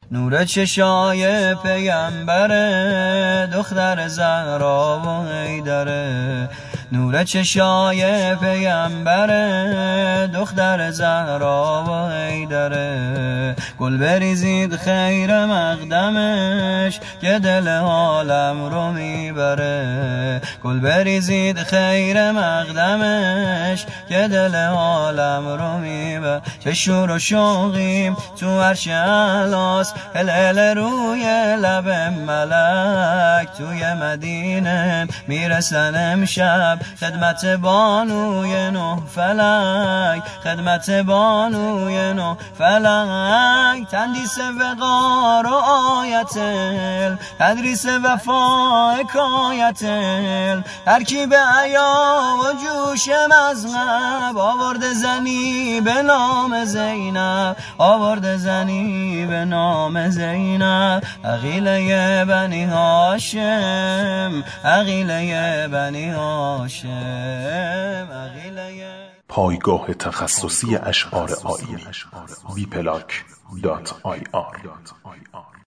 نور چشای پیامبر دختر زهرا و حیدره، نور چشای پیامبر دختر زهرا و حیدره. گل بریزید خیر مقدمش که دل عالم رو میبره، گل بریزید خیر مقدمش که دل عالم رو میبره. چه شور و شوقیم تو عرش اعلاست، هل روی لب ملک توی مدینه میرسن امشب خدمت بانوی نه فلک، خدمت بانوی نه فلک. تندیس وقار و آیتل، تدریس وفا حکایتل، ترکیب عیا و جوش مذهب، آورد زنی به نام زینب، آورد زنی به نام زینب. عقیله بنی هاشم، عقیله بنی هاشم، عقیله. پایگاه تخصصی اشعار آیینی wplac.ir